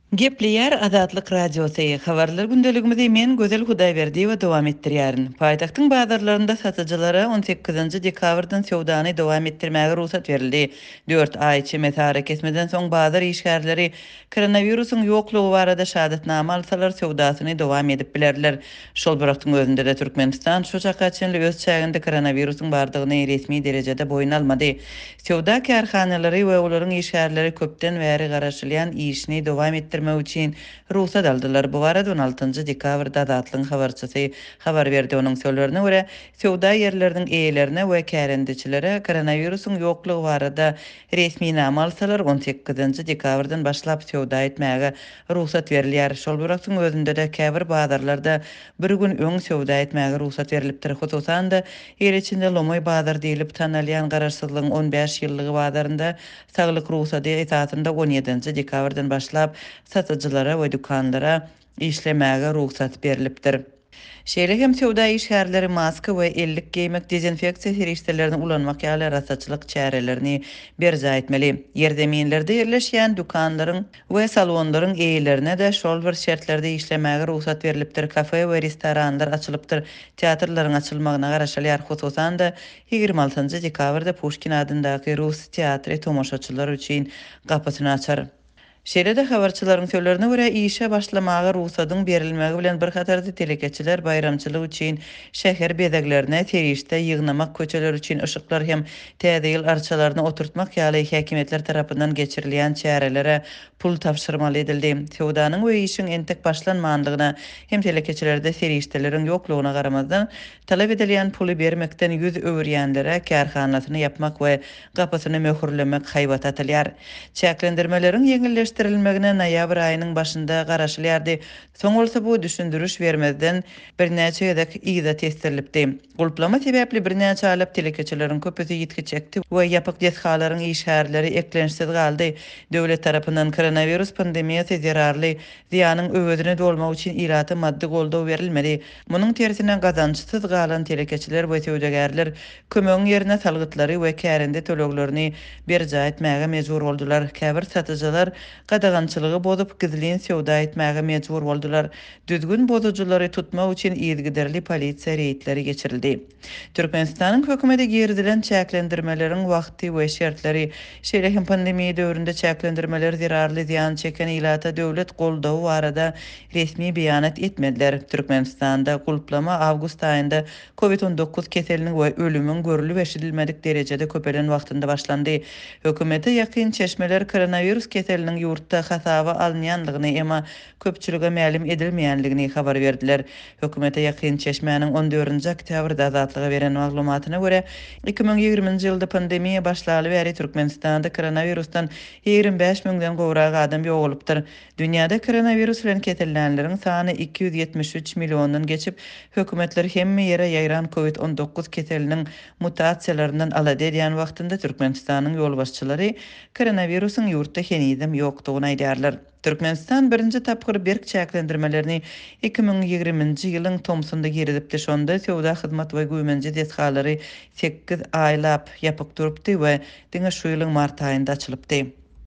Gepleyer Azatlyk Radiosu habarlar gündeligimizi men Gözel Hudaýberdi we dowam etdirýärin. Paýtagtyň bazarlarynda satyjylara 18-nji dekabrdan sowdany dowam etdirmäge ruhsat berildi. 4 ay içi mesara kesmeden soň bazar işgärleri koronawirusyň ýoklugy barada şahatnama alsalar sowdasyny dowam edip bilerler. Şol biraktyň özünde de Türkmenistan şu çakaçynly öz çäginde koronawirusyň bardygyny resmi derejede boyun almady. Sowda karhanalary we olaryň işgärleri köpden bäri garaşylýan işini dowam etdirmek üçin ruhsat aldylar. Bu barada 16-njy dekabrda Azatlyň habarçysy habar berdi. Onuň sözlerine görä, sowda ýerleriniň eýelerine we kärendiçilere koronawirusyň ýoklugy barada resmi nama alsalar 18-nji dekabrdan başlap sowda etmäge ruhsat berilýär. Şol biraktyň özünde de käbir bazarlarda bir gün öň sowda etmäge ruhsat berilipdir. Hususan da ýer içinde Lomoy bazar diýilip tanalýan garaşsyzlygyň 15 ýyllygy bazarında saglyk ruhsaty esasında 17-nji dekabrdan başlap satyjylara we dükanlara işlemäge ruhsat berilipdir. Şeýle hem sowda işgärleri maska we ellik geýmek dezinfeksiýa serişdelerini ulanmak ýaly rasaçylyk çärelerini berja etmeli. Ýerdeminlerde ýerleşýän dükanlaryň we salonlaryň eýlerine de şol bir şertlerde işlemäge ruhsat berilipdir. Kafe we restoranlar açylypdyr. Teatrlaryň açylmagyna garaşylýar. Hususan da 26-njy dekabrda Pushkin adyndaky Rus teatry tomoşaçylar üçin gapysyny açar. Şeýle-de habarçylaryň sözlerine görä işe başlamagy ruhsatyň berilmegi bilen bir hatarda telekeçiler bayramçylyk üçin şäher bezeglerine terişde ýygnamak köçeler üçin ışıklar hem täze ýyl arçalaryny oturtmak ýaly häkimetler tarapyndan geçirilýän çärelere pul tapşyrmaly edildi. Sowdanyň we işiň entek başlanmandygyna hem telekeçilerde serişdeleriň ýoklugyna garamazdan talap edilýän puly bermekden ýüz öwürýänlere kärhanasyny yapmak we gapysyny möhürlemek haýbat atylýar. Çäklendirmelerin ýeňilleşdirilmegine noýabr aýynyň başynda garaşylýardy. Soň bolsa bu düşündürüş bermezden birnäçe ýedek ýyza testirilipdi. Gulplama sebäpli birnäçe alap telekeçileriň köpüsi ýitgiçekdi we ýapyk deshalaryň işgärleri eklenişsiz galdy. Döwlet tarapyndan koronavirus pandemiýasy zerarly ziýanyň öwedine dolmak üçin iraty maddi goldaw berilmedi. Munyň tersine gazançsyz galan telekeçiler we sowdagärler kömegiň ýerine salgytlary we kärende töleglerini berja etmäge mejbur boldular. Käbir satyjylar gadagançylygy bozup gizlin sowda etmäge mejbur boldular. Düzgün bozuculary tutmak üçin ýetgiderli polisiýa reýtleri geçirildi. Türkmenistanyň hökümeti gerdilen çäklendirmelerin wagty we şertleri şeýle hem pandemiýa döwründe çäklendirmeler zerarly ziýan çeken ilata döwlet goldawy barada resmi beýanat etmediler. Türkmenistanda gulplama awgust aýynda COVID-19 keseliniň we ölümüň görülip eşidilmedik derejede köpelen wagtynda başlandy. Hökümete ýakyn çeşmeler koronavirus keseliniň ýurtda hasaba alınýanlygyny ema köpçülüge mälim edilmeýänligini habar berdiler. Hökümete ýakyn çeşmäniň 14-nji oktýabrda Azatlyga beren maglumatyna görä 2020-nji ýylda pandemiýa başlaly bäri Türkmenistanda koronavirusdan 25 miňden gowrak adam ýogalypdyr. Dünýäde koronavirus bilen kesellenleriň sany 273 millionyň geçip, hökümetler hemme ýere ýaýran COVID-19 keseliniň mutasiýalaryndan alady edýän wagtynda Türkmenistanyň ýolbaşçylary koronavirusyň ýurtda henizem ýokdugyny aýdýarlar. Türkmenistan birinji tapgyr berk çäklendirmelerini 2020-nji ýylyň tomsunda giridipdi. Şonda sowda hyzmat we güýmenji deshalary 8 aýlap ýapyk durupdy we diňe şu ýylyň mart aýynda açylypdy.